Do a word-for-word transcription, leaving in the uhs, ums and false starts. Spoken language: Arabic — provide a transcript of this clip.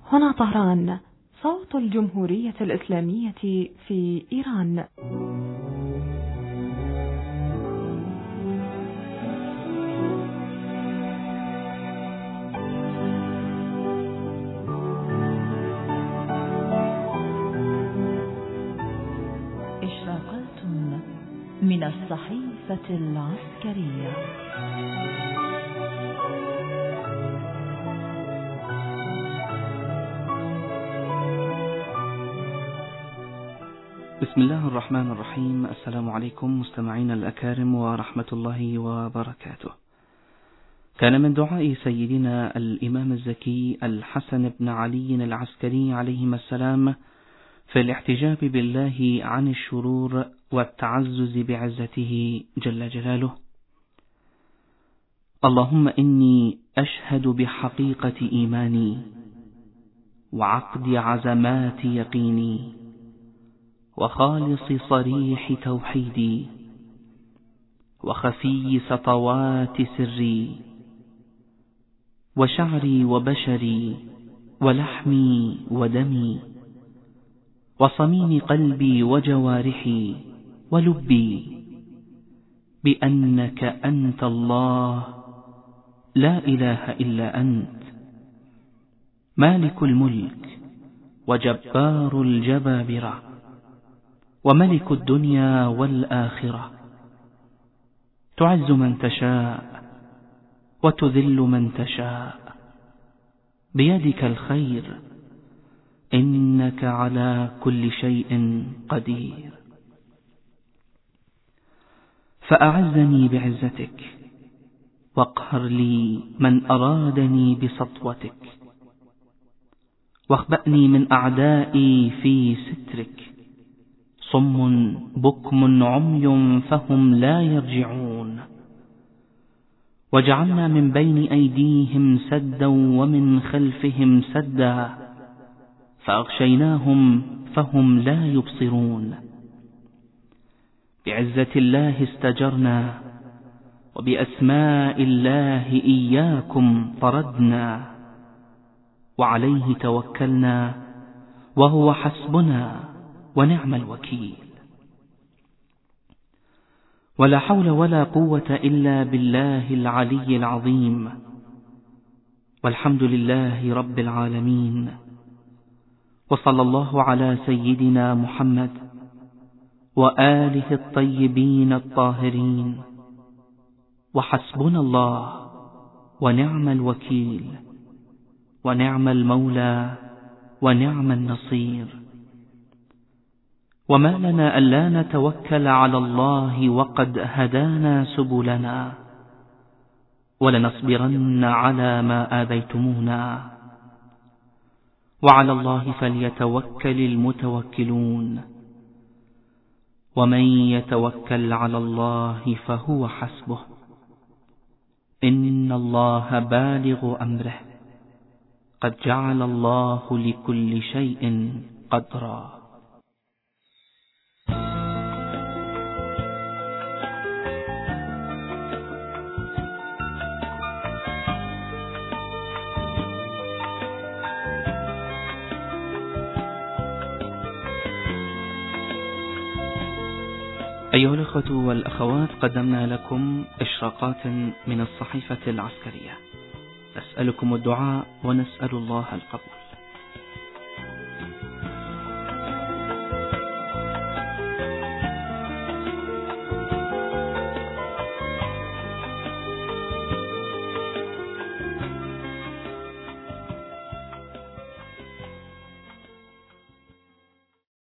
هنا طهران، صوت الجمهورية الإسلامية في إيران. إشراقات من الصحيفة العسكرية. بسم الله الرحمن الرحيم. السلام عليكم مستمعين الأكارم ورحمة الله وبركاته. كان من دعاء سيدنا الإمام الزكي الحسن بن علي العسكري عليهما السلام في الاحتجاب بالله عن الشرور والتعزز بعزته جل جلاله: اللهم إني أشهد بحقيقة إيماني وعقد عزمات يقيني وخالص صريح توحيدي وخفي سطوات سري وشعري وبشري ولحمي ودمي وصميم قلبي وجوارحي ولبي بأنك أنت الله لا إله إلا أنت، مالك الملك وجبار الجبابرة وملك الدنيا والآخرة، تعز من تشاء وتذل من تشاء، بيدك الخير إنك على كل شيء قدير. فأعزني بعزتك واقهر لي من أرادني بسطوتك، واخبأني من أعدائي في سترك، صم بكم عمي فهم لا يرجعون، وجعلنا من بين أيديهم سدا ومن خلفهم سدا فأغشيناهم فهم لا يبصرون. بعزة الله استجرنا وبأسماء الله إياكم طردنا، وعليه توكلنا وهو حسبنا ونعم الوكيل. ولا حول ولا قوة إلا بالله العلي العظيم، والحمد لله رب العالمين، وصلى الله على سيدنا محمد وآله الطيبين الطاهرين، وحسبنا الله ونعم الوكيل ونعم المولى ونعم النصير. وما لنا ألا نتوكل على الله وقد هدانا سبلنا، ولنصبرن على ما آذيتمونا، وعلى الله فليتوكل المتوكلون، ومن يتوكل على الله فهو حسبه، إن الله بالغ أمره، قد جعل الله لكل شيء قدرا. أيها الأخوة والأخوات، قدمنا لكم إشراقات من الصحيفة العسكرية، نسألكم الدعاء ونسأل الله القبول.